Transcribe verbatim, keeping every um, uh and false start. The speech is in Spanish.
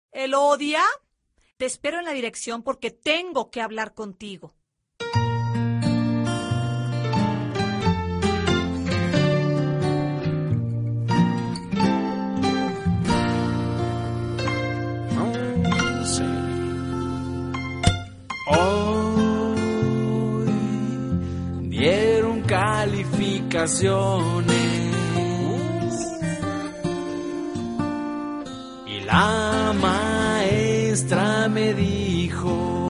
Elodia, te espero en la dirección porque tengo que hablar contigo. Hoy dieron calificaciones y la maestra me dijo